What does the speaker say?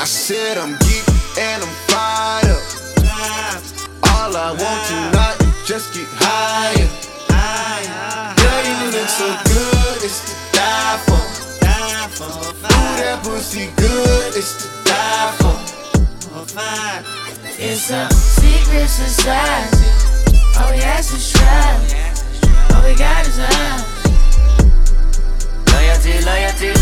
said I'm geek and I'm fired up. All I want tonight is just get higher. Girl, you look so good, it's to die for. Ooh, that pussy good, it's to die for. It's a secret society. All we ask is try. All we got is love. Loyalty, loyalty,